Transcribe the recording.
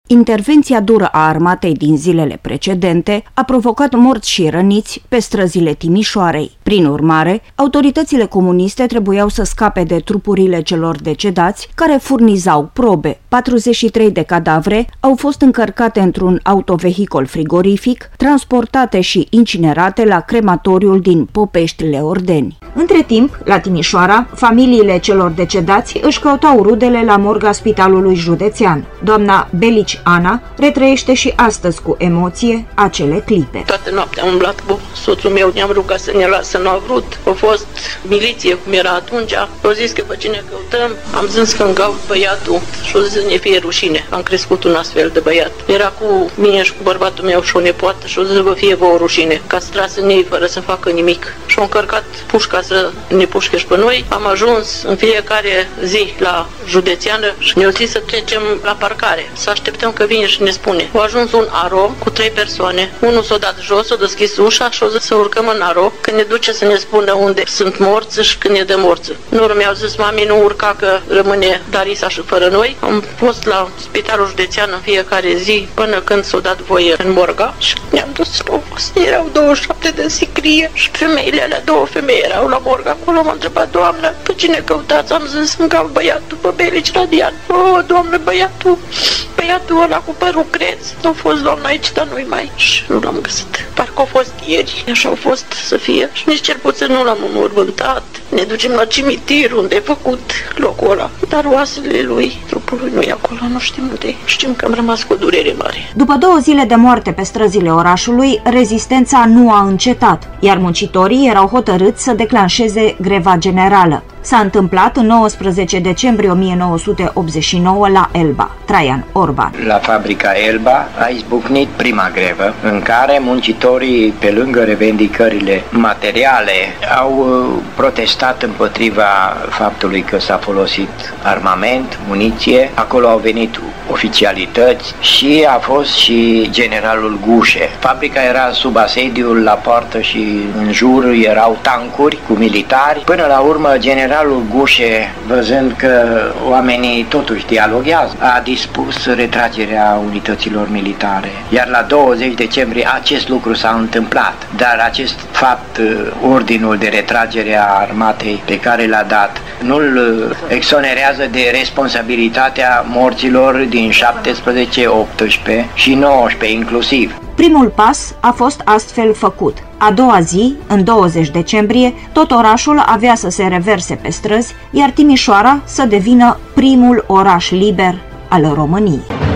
Intervenția dură a armatei din zilele precedente a provocat morți și răniți pe străzile Timișoarei. Prin urmare, autoritățile comuniste trebuiau să scape de trupurile celor decedați, care furnizau probe. 43 de cadavre au fost încărcate într-un autovehicol frigorific, transportate și incinerate la crematoriul din Popeștile Ordeni. Între timp, la Timișoara, familiile celor decedați își căutau rudele la morga Spitalului Județean. Doamna Belici Ana retrăiește și astăzi cu emoție acele clipe. Toată noaptea am umblat cu soțul meu, ne-am rugat să ne lasă, nu a vrut. A fost miliție cum era atunci, au zis că pe cine căutăm, am zis că îmi caut băiatul și o zis să ne fie rușine. Am crescut un astfel de băiat. Era cu mine și cu bărbatul meu și o nepoată și o zis vă fie vouă rușine, că ați tras în ei fără să facă nimic. Și au încărcat pușca să ne pușche și pe noi. Am ajuns în fiecare zi la Județeană și ne-au zis să trecem la parcare, să așteptăm că vine și ne spune. A ajuns un aro cu 3 persoane. Unul s-a dat jos, a deschis ușa și a zis să urcăm în aro, că ne duce să ne spună unde sunt morți și când ne dă morți. În urmă mi-au zis, mami, nu urca că rămâne Darisa și fără noi. Am fost la Spitalul Județean în fiecare zi până când s-a dat voie în morga și ne-am dus. Erau 27 de sicrie și femeile alea, 2 femei erau la morga acolo. M-a întrebat, doamnă, pe cine căutați? Am zis, îmi caut băiatul pe Belici Radian. O, doamnă, băiatul ăla cu părul creț. A fost doamna aici, dar nu-i mai și nu l-am găsit. Parcă a fost ieri, așa a fost să fie. Și nici cel puțin nu l-am înmormântat. Ne ducem la cimitir unde e făcut locul ăla. Dar oasele lui, trupul lui nu e acolo, nu știm unde. Știm că am rămas cu o durere mare. După 2 zile de moarte pe străzile orașului, rezistența nu a încetat, iar muncitorii erau hotărâți să declanșeze greva generală. S-a întâmplat în 19 decembrie 1989 la Elba. Traian Orban. La fabrica Elba a izbucnit prima grevă, în care muncitorii, pe lângă revendicările materiale, au protestat împotriva faptului că s-a folosit armament, muniție. Acolo au venit oficialități și a fost și generalul Gușe. Fabrica era sub asediul la poartă și în jur erau tancuri cu militari. Până la urmă, generalul Gușe, văzând că oamenii totuși dialoghează, a dispus retragerea unităților militare. Iar la 20 decembrie acest lucru s-a întâmplat. Dar acest fapt, ordinul de retragere a armatei pe care l-a dat, nu-l exonerează de responsabilitatea morților din 17, 18 și 19 inclusiv. Primul pas a fost astfel făcut. A doua zi, în 20 decembrie, tot orașul avea să se reverse pe străzi, iar Timișoara să devină primul oraș liber al României.